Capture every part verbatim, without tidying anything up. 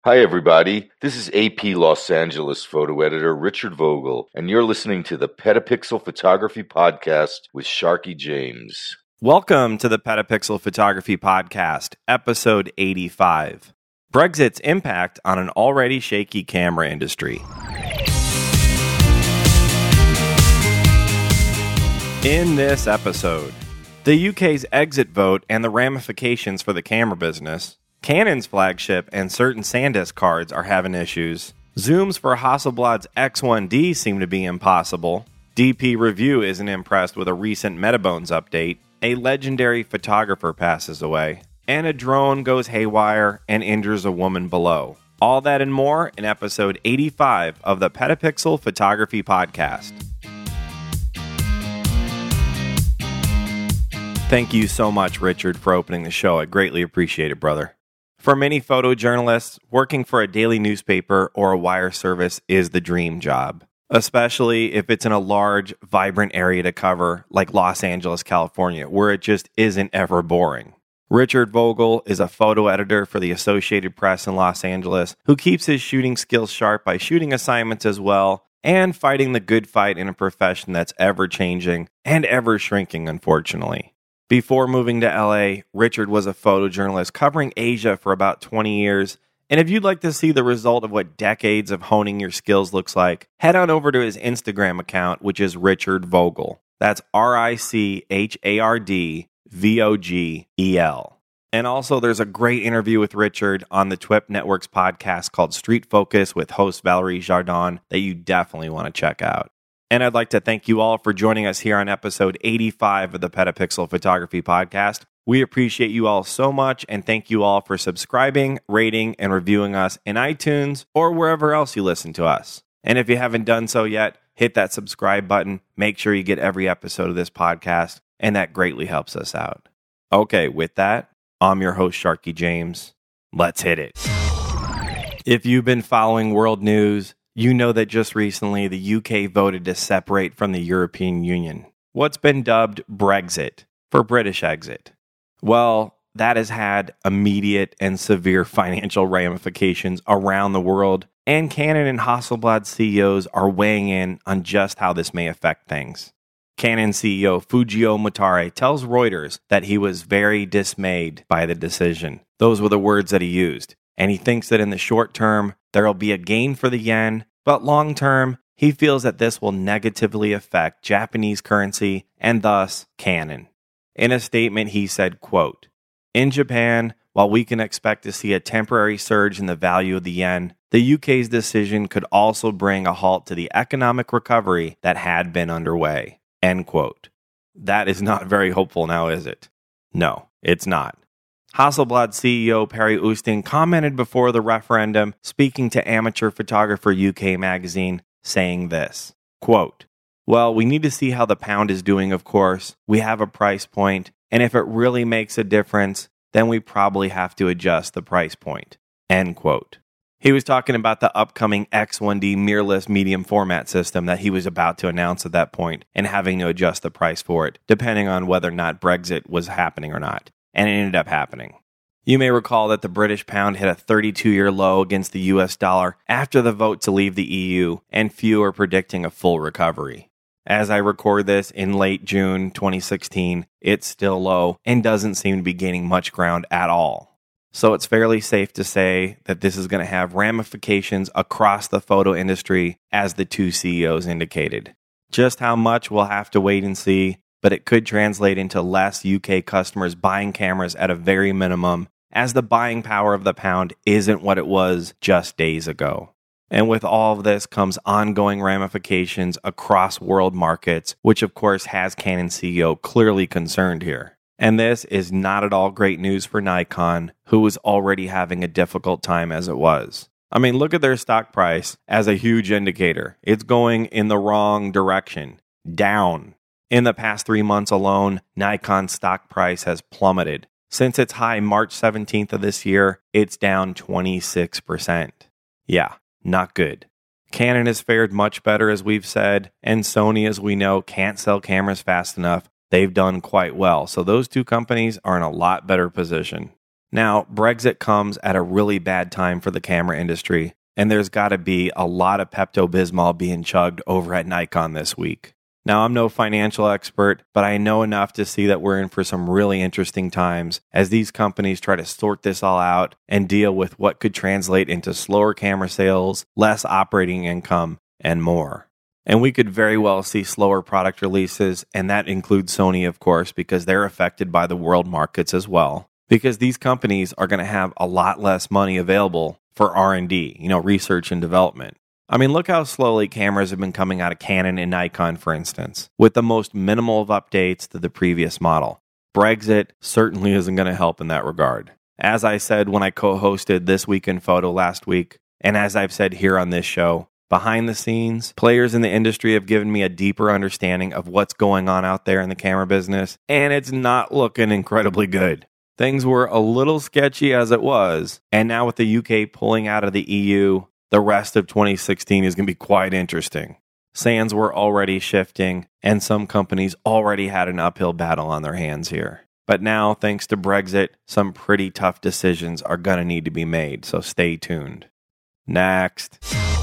Hi, everybody. This is A P Los Angeles photo editor Richard Vogel, and you're listening to the Petapixel Photography Podcast with Sharky James. Welcome to the Petapixel Photography Podcast, episode eighty-five. Brexit's impact on an already shaky camera industry. In this episode, the U K's exit vote and the ramifications for the camera business. Canon's flagship and certain SanDisk cards are having issues. Zooms for Hasselblad's X one D seem to be impossible. D P Review isn't impressed with a recent Metabones update. A legendary photographer passes away. And a drone goes haywire and injures a woman below. All that and more in episode eighty-five of the Petapixel Photography Podcast. Thank you so much, Richard, for opening the show. I greatly appreciate it, brother. For many photojournalists, working for a daily newspaper or a wire service is the dream job, especially if it's in a large, vibrant area to cover like Los Angeles, California, where it just isn't ever boring. Richard Vogel is a photo editor for the Associated Press in Los Angeles who keeps his shooting skills sharp by shooting assignments as well and fighting the good fight in a profession that's ever-changing and ever-shrinking, unfortunately. Before moving to L A, Richard was a photojournalist covering Asia for about twenty years, and if you'd like to see the result of what decades of honing your skills looks like, head on over to his Instagram account, which is Richard Vogel. That's R I C H A R D V O G E L. And also, there's a great interview with Richard on the Twip Network's podcast called Street Focus with host Valerie Jardin that you definitely want to check out. And I'd like to thank you all for joining us here on episode eighty-five of the Petapixel Photography Podcast. We appreciate you all so much, and thank you all for subscribing, rating, and reviewing us in iTunes or wherever else you listen to us. And if you haven't done so yet, hit that subscribe button. Make sure you get every episode of this podcast, and that greatly helps us out. Okay, with that, I'm your host, Sharky James. Let's hit it. If you've been following world news, you know that just recently the U K voted to separate from the European Union, what's been dubbed Brexit, for British exit. Well, that has had immediate and severe financial ramifications around the world, and Canon and Hasselblad C E Os are weighing in on just how this may affect things. Canon C E O Fujio Motare tells Reuters that he was very dismayed by the decision. Those were the words that he used. And he thinks that in the short term, there will be a gain for the yen, but long term, he feels that this will negatively affect Japanese currency and thus Canon. In a statement, he said, quote, "In Japan, while we can expect to see a temporary surge in the value of the yen, the U K's decision could also bring a halt to the economic recovery that had been underway." End quote. That is not very hopeful now, is it? No, it's not. Hasselblad C E O Perry Oosting commented before the referendum, speaking to Amateur Photographer U K magazine, saying this, quote, "Well, we need to see how the pound is doing, of course. We have a price point, and if it really makes a difference, then we probably have to adjust the price point." End quote. He was talking about the upcoming X one D mirrorless medium format system that he was about to announce at that point and having to adjust the price for it, depending on whether or not Brexit was happening or not. And it ended up happening. You may recall that the British pound hit a thirty-two-year low against the U S dollar after the vote to leave the E U, and few are predicting a full recovery. As I record this in late June twenty sixteen, it's still low and doesn't seem to be gaining much ground at all. So it's fairly safe to say that this is going to have ramifications across the photo industry, as the two C E Os indicated. Just how much we'll have to wait and see, but it could translate into less U K customers buying cameras at a very minimum, as the buying power of the pound isn't what it was just days ago. And with all of this comes ongoing ramifications across world markets, which of course has Canon C E O clearly concerned here. And this is not at all great news for Nikon, who was already having a difficult time as it was. I mean, look at their stock price as a huge indicator. It's going in the wrong direction, down. In the past three months alone, Nikon's stock price has plummeted. Since its high March seventeenth of this year, it's down twenty-six percent. Yeah, not good. Canon has fared much better, as we've said, and Sony, as we know, can't sell cameras fast enough. They've done quite well, so those two companies are in a lot better position. Now, Brexit comes at a really bad time for the camera industry, and there's got to be a lot of Pepto-Bismol being chugged over at Nikon this week. Now, I'm no financial expert, but I know enough to see that we're in for some really interesting times as these companies try to sort this all out and deal with what could translate into slower camera sales, less operating income, and more. And we could very well see slower product releases, and that includes Sony, of course, because they're affected by the world markets as well. Because these companies are going to have a lot less money available for R and D, you know, research and development. I mean, look how slowly cameras have been coming out of Canon and Nikon, for instance, with the most minimal of updates to the previous model. Brexit certainly isn't going to help in that regard. As I said when I co-hosted This Week in Photo last week, and as I've said here on this show, behind the scenes, players in the industry have given me a deeper understanding of what's going on out there in the camera business, and it's not looking incredibly good. Things were a little sketchy as it was, and now with the U K pulling out of the E U, the rest of twenty sixteen is going to be quite interesting. Sands were already shifting, and some companies already had an uphill battle on their hands here. But now, thanks to Brexit, some pretty tough decisions are going to need to be made, so stay tuned. Next.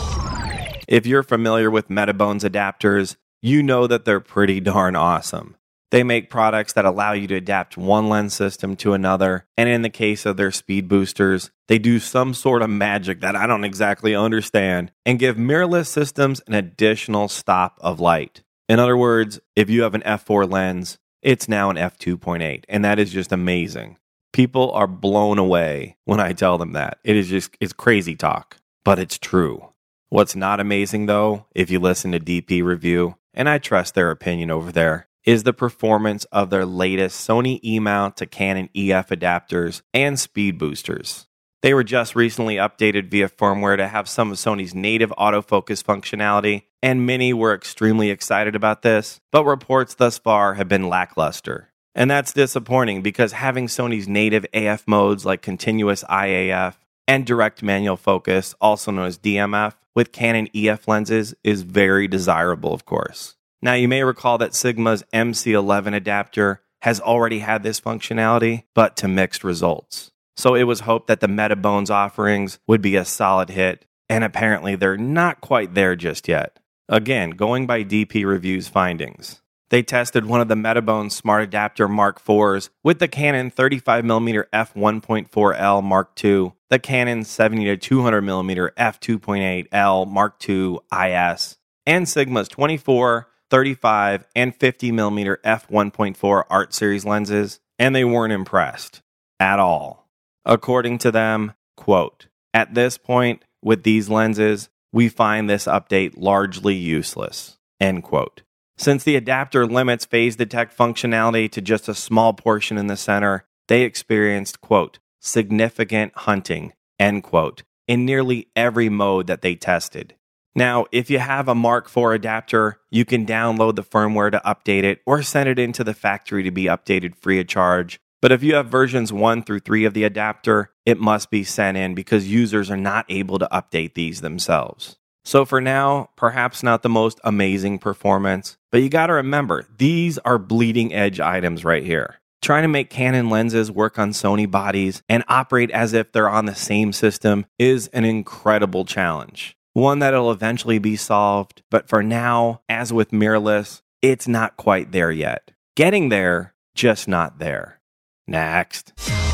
If you're familiar with Metabones adapters, you know that they're pretty darn awesome. They make products that allow you to adapt one lens system to another, and in the case of their speed boosters, they do some sort of magic that I don't exactly understand and give mirrorless systems an additional stop of light. In other words, if you have an f four lens, it's now an f two point eight, and that is just amazing. People are blown away when I tell them that. It is just, it's crazy talk, but it's true. What's not amazing though, if you listen to D P Review, and I trust their opinion over there, is the performance of their latest Sony E-mount to Canon E F adapters and speed boosters. They were just recently updated via firmware to have some of Sony's native autofocus functionality, and many were extremely excited about this, but reports thus far have been lackluster. And that's disappointing because having Sony's native A F modes like continuous I A F and direct manual focus, also known as D M F, with Canon E F lenses is very desirable, of course. Now, you may recall that Sigma's M C eleven adapter has already had this functionality, but to mixed results. So it was hoped that the Metabones offerings would be a solid hit, and apparently they're not quite there just yet. Again, going by D P Review's findings. They tested one of the Metabones Smart Adapter Mark fours with the Canon thirty-five millimeter f one point four L Mark two, the Canon seventy to two hundred millimeter f two point eight L Mark two I S, and Sigma's twenty-four, thirty-five, and fifty millimeter f one point four Art Series lenses, and they weren't impressed at all. According to them, quote, "At this point, with these lenses, we find this update largely useless," end quote. Since the adapter limits phase detect functionality to just a small portion in the center, they experienced, quote, "significant hunting," end quote, in nearly every mode that they tested. Now, if you have a Mark four adapter, you can download the firmware to update it or send it into the factory to be updated free of charge. But if you have versions one through three of the adapter, it must be sent in because users are not able to update these themselves. So for now, perhaps not the most amazing performance, but you gotta remember, these are bleeding edge items right here. Trying to make Canon lenses work on Sony bodies and operate as if they're on the same system is an incredible challenge. One that'll eventually be solved, but for now, as with mirrorless, it's not quite there yet. Getting there, just not there. Next.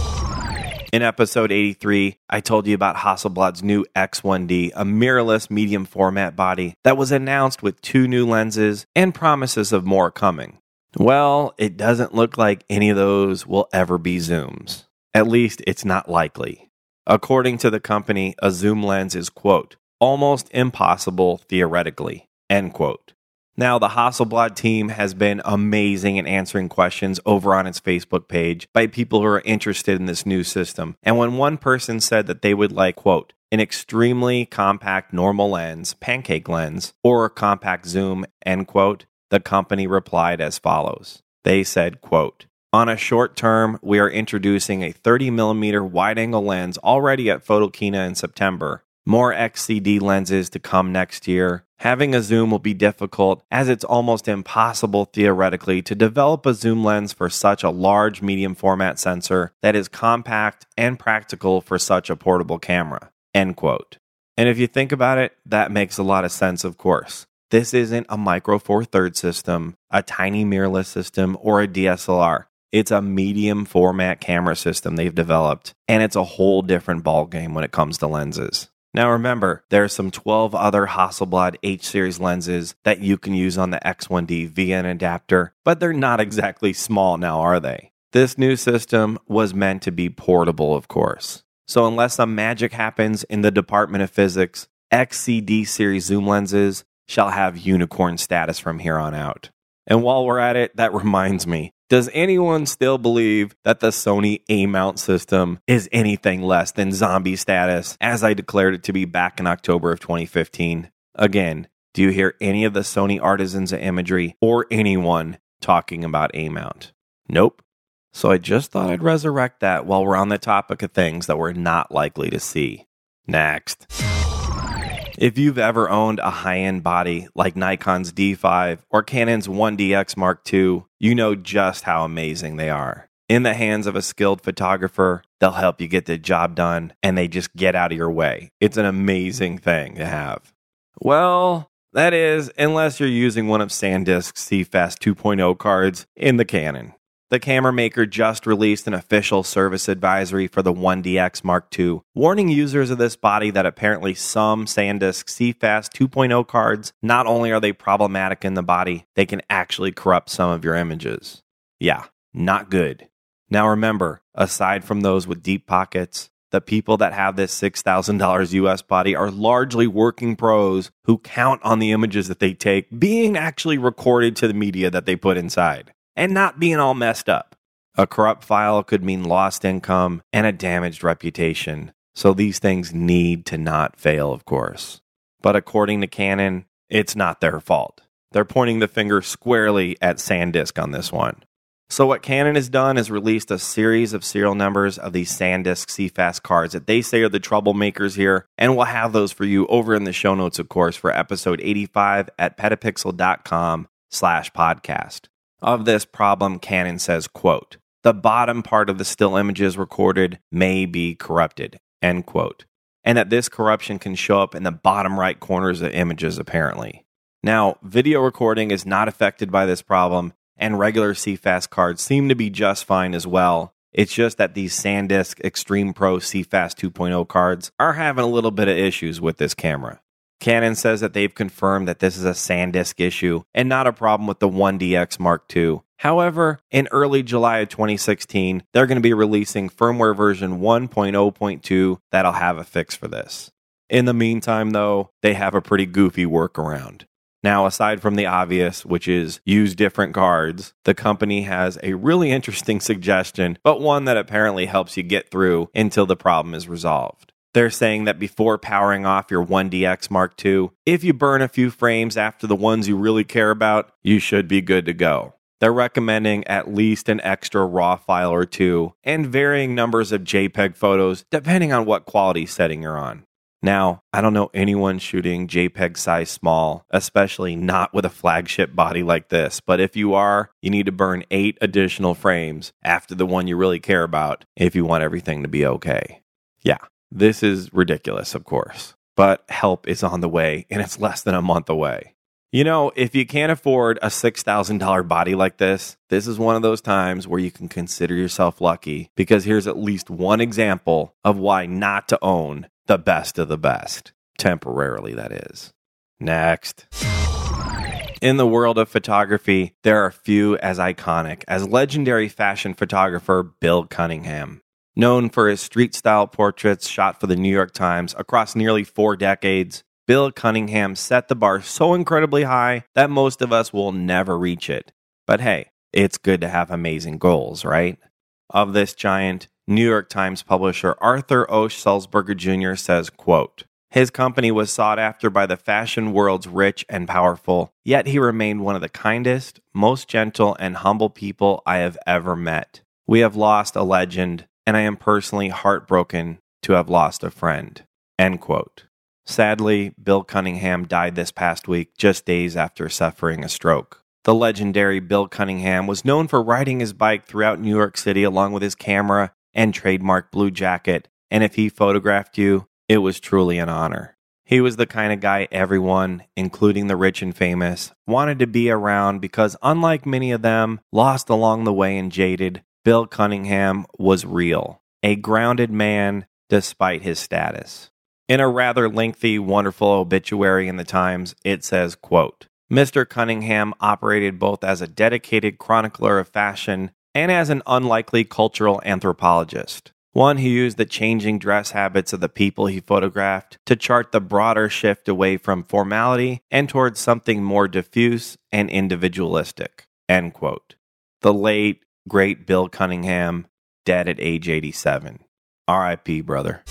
In episode eighty-three, I told you about Hasselblad's new X one D, a mirrorless medium format body that was announced with two new lenses and promises of more coming. Well, it doesn't look like any of those will ever be zooms. At least it's not likely. According to the company, a zoom lens is, quote, "almost impossible theoretically," end quote. Now, the Hasselblad team has been amazing in answering questions over on its Facebook page by people who are interested in this new system. And when one person said that they would like, quote, "an extremely compact normal lens, pancake lens, or a compact zoom," end quote, the company replied as follows. They said, quote, "On a short term, we are introducing a thirty millimeter wide-angle lens already at Photokina in September. More X C D lenses to come next year. Having a zoom will be difficult, as it's almost impossible theoretically to develop a zoom lens for such a large medium format sensor that is compact and practical for such a portable camera. End quote. And if you think about it, that makes a lot of sense, of course. This isn't a Micro Four Thirds system, a tiny mirrorless system, or a D S L R. It's a medium format camera system they've developed, and it's a whole different ballgame when it comes to lenses. Now remember, there are some twelve other Hasselblad H-series lenses that you can use on the X one D via an adapter, but they're not exactly small now, are they? This new system was meant to be portable, of course. So unless some magic happens in the Department of Physics, X C D series zoom lenses shall have unicorn status from here on out. And while we're at it, that reminds me, does anyone still believe that the Sony A-mount system is anything less than zombie status, as I declared it to be back in October of twenty fifteen? Again, do you hear any of the Sony artisans of imagery or anyone talking about A-mount? Nope. So I just thought I'd resurrect that while we're on the topic of things that we're not likely to see. Next. If you've ever owned a high-end body like Nikon's D five or Canon's one D X Mark two, you know just how amazing they are. In the hands of a skilled photographer, they'll help you get the job done, and they just get out of your way. It's an amazing thing to have. Well, that is, unless you're using one of SanDisk's C FAST two point oh cards in the Canon. The camera maker just released an official service advisory for the one D X Mark two, warning users of this body that apparently some SanDisk C FAST two point oh cards, not only are they problematic in the body, they can actually corrupt some of your images. Yeah, not good. Now remember, aside from those with deep pockets, the people that have this six thousand dollars U S body are largely working pros who count on the images that they take being actually recorded to the media that they put inside, and not being all messed up. A corrupt file could mean lost income and a damaged reputation, so these things need to not fail, of course. But according to Canon, it's not their fault. They're pointing the finger squarely at SanDisk on this one. So what Canon has done is released a series of serial numbers of these SanDisk C FAST cards that they say are the troublemakers here, and we'll have those for you over in the show notes, of course, for episode eighty-five at petapixel.com slash podcast. Of this problem, Canon says, quote, the bottom part of the still images recorded may be corrupted, end quote. And that this corruption can show up in the bottom right corners of images, apparently. Now, video recording is not affected by this problem, and regular C FAST cards seem to be just fine as well. It's just that these SanDisk Extreme Pro C FAST two point oh cards are having a little bit of issues with this camera. Canon says that they've confirmed that this is a SanDisk issue and not a problem with the one D X Mark two. However, in early July of twenty sixteen, they're going to be releasing firmware version one point oh point two that'll have a fix for this. In the meantime, though, they have a pretty goofy workaround. Now, aside from the obvious, which is use different cards, the company has a really interesting suggestion, but one that apparently helps you get through until the problem is resolved. They're saying that before powering off your one D X Mark two, if you burn a few frames after the ones you really care about, you should be good to go. They're recommending at least an extra RAW file or two, and varying numbers of JPEG photos, depending on what quality setting you're on. Now, I don't know anyone shooting JPEG size small, especially not with a flagship body like this, but if you are, you need to burn eight additional frames after the one you really care about if you want everything to be okay. Yeah. This is ridiculous, of course, but help is on the way, and it's less than a month away. You know, if you can't afford a six thousand dollars body like this, this is one of those times where you can consider yourself lucky, because here's at least one example of why not to own the best of the best. Temporarily, that is. Next. In the world of photography, there are few as iconic as legendary fashion photographer Bill Cunningham. Known for his street-style portraits shot for the New York Times across nearly four decades, Bill Cunningham set the bar so incredibly high that most of us will never reach it. But hey, it's good to have amazing goals, right? Of this giant, New York Times publisher Arthur Osh Sulzberger Junior says, quote, his company was sought after by the fashion world's rich and powerful, yet he remained one of the kindest, most gentle, and humble people I have ever met. We have lost a legend, and I am personally heartbroken to have lost a friend. End quote. Sadly, Bill Cunningham died this past week, just days after suffering a stroke. The legendary Bill Cunningham was known for riding his bike throughout New York City along with his camera and trademark blue jacket, and if he photographed you, it was truly an honor. He was the kind of guy everyone, including the rich and famous, wanted to be around because, unlike many of them, lost along the way and jaded, Bill Cunningham was real, a grounded man despite his status. In a rather lengthy, wonderful obituary in the Times, it says, quote, Mister Cunningham operated both as a dedicated chronicler of fashion and as an unlikely cultural anthropologist, one who used the changing dress habits of the people he photographed to chart the broader shift away from formality and towards something more diffuse and individualistic, end quote. The late, great Bill Cunningham, dead at age eighty-seven. R I P, brother.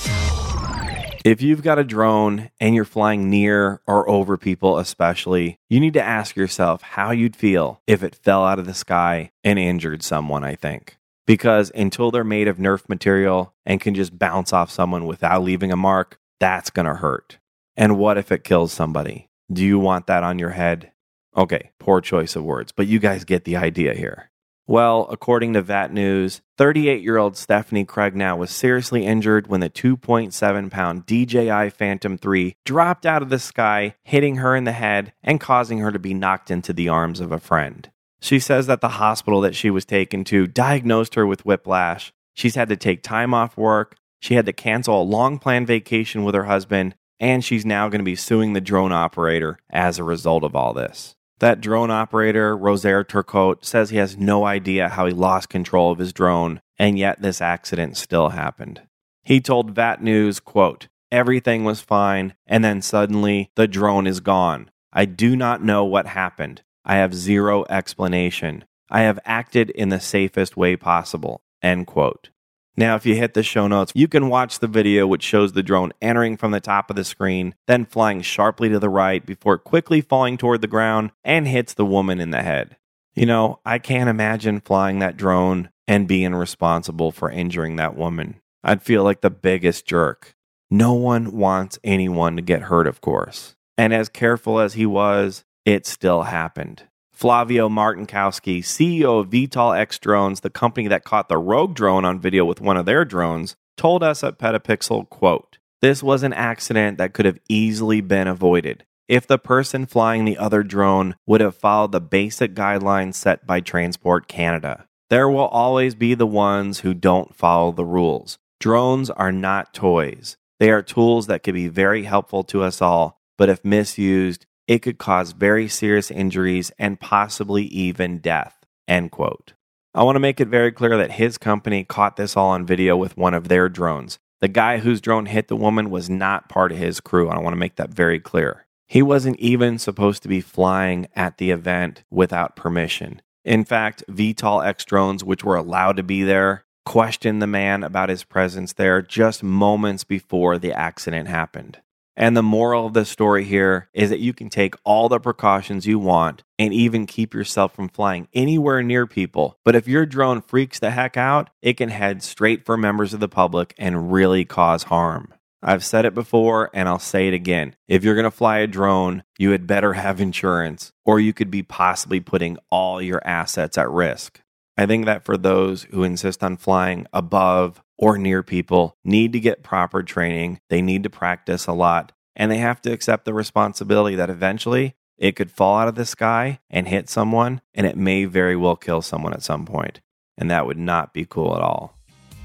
If you've got a drone and you're flying near or over people especially, you need to ask yourself how you'd feel if it fell out of the sky and injured someone, I think. Because until they're made of Nerf material and can just bounce off someone without leaving a mark, that's going to hurt. And what if it kills somebody? Do you want that on your head? Okay, poor choice of words, but you guys get the idea here. Well, according to V A T News, thirty-eight-year-old Stephanie Craignow was seriously injured when the two point seven pound D J I Phantom three dropped out of the sky, hitting her in the head and causing her to be knocked into the arms of a friend. She says that the hospital that she was taken to diagnosed her with whiplash. She's had to take time off work, she had to cancel a long-planned vacation with her husband, and she's now going to be suing the drone operator as a result of all this. That drone operator, Rosaire Turcotte, says he has no idea how he lost control of his drone, and yet this accident still happened. He told V A T News, quote, everything was fine, and then suddenly the drone is gone. I do not know what happened. I have zero explanation. I have acted in the safest way possible, end quote. Now, if you hit the show notes, you can watch the video which shows the drone entering from the top of the screen, then flying sharply to the right before quickly falling toward the ground and hits the woman in the head. You know, I can't imagine flying that drone and being responsible for injuring that woman. I'd feel like the biggest jerk. No one wants anyone to get hurt, of course. And as careful as he was, it still happened. Flavio Martinkowski, C E O of V TOL X Drones, the company that caught the rogue drone on video with one of their drones, told us at Petapixel, quote, this was an accident that could have easily been avoided if the person flying the other drone would have followed the basic guidelines set by Transport Canada. There will always be the ones who don't follow the rules. Drones are not toys. They are tools that could be very helpful to us all, but if misused, it could cause very serious injuries and possibly even death, end quote. I want to make it very clear that his company caught this all on video with one of their drones. The guy whose drone hit the woman was not part of his crew, and I want to make that very clear. He wasn't even supposed to be flying at the event without permission. In fact, V TOL X Drones, which were allowed to be there, questioned the man about his presence there just moments before the accident happened. And the moral of the story here is that you can take all the precautions you want and even keep yourself from flying anywhere near people. But if your drone freaks the heck out, it can head straight for members of the public and really cause harm. I've said it before and I'll say it again. If you're going to fly a drone, you had better have insurance, or you could be possibly putting all your assets at risk. I think that for those who insist on flying above or near people need to get proper training, they need to practice a lot, and they have to accept the responsibility that eventually it could fall out of the sky and hit someone, and it may very well kill someone at some point, and that would not be cool at all.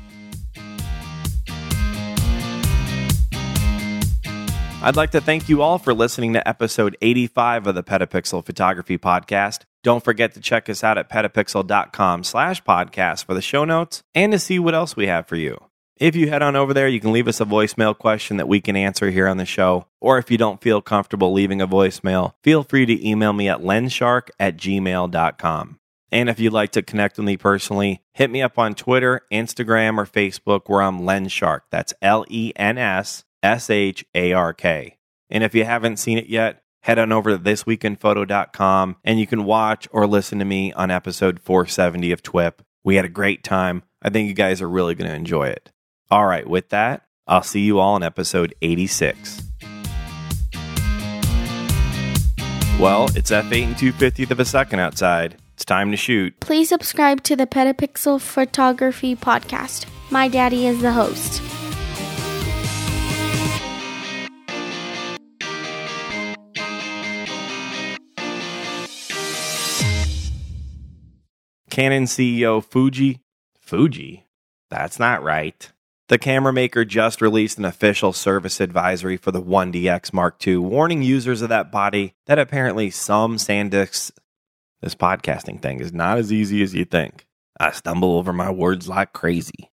I'd like to thank you all for listening to episode eighty-five of the Petapixel Photography Podcast. Don't forget to check us out at petapixel.com slash podcast for the show notes and to see what else we have for you. If you head on over there, you can leave us a voicemail question that we can answer here on the show. Or if you don't feel comfortable leaving a voicemail, feel free to email me at lenshark at gmail dot com. And if you'd like to connect with me personally, hit me up on Twitter, Instagram, or Facebook where I'm Lenshark. That's L E N S S H A R K. And if you haven't seen it yet, head on over to this week in photo dot com and you can watch or listen to me on episode four seventy of T W I P. We had a great time. I think you guys are really going to enjoy it. All right, with that, I'll see you all in episode eighty-six. Well, it's F eight and two fiftieth of a second outside. It's time to shoot. Please subscribe to the Petapixel Photography Podcast. My daddy is the host. Canon C E O Fuji. Fuji? That's not right. The camera maker just released an official service advisory for the one D X Mark two, warning users of that body that apparently some SanDisk... This podcasting thing is not as easy as you think. I stumble over my words like crazy.